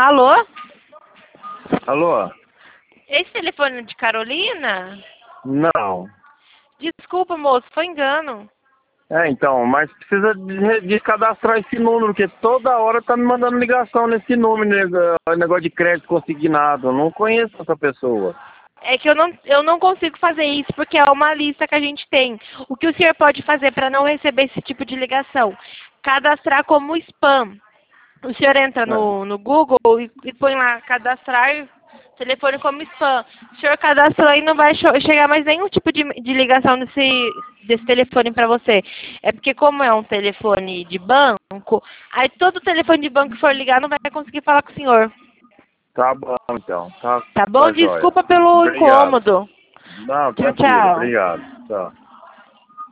Alô? Alô? Esse telefone é de Carolina? Não. Desculpa, moço, foi engano. Então, mas precisa descadastrar esse número, porque toda hora tá me mandando ligação nesse número, negócio de crédito consignado. Eu não conheço essa pessoa. É que eu não consigo fazer isso porque é uma lista que a gente tem. O que o senhor pode fazer para não receber esse tipo de ligação? Cadastrar como spam. O senhor entra É. no Google e põe lá cadastrar telefone como spam. O senhor cadastrou e não vai chegar mais nenhum tipo de ligação desse telefone para você. É porque como é um telefone de banco, aí todo telefone de banco que for ligar não vai conseguir falar com o senhor. Tá bom, então. Tá bom? Tá jóia. Desculpa pelo Obrigado. incômodo. Não, Tchau, tranquilo. tchau. Obrigado. Tchau.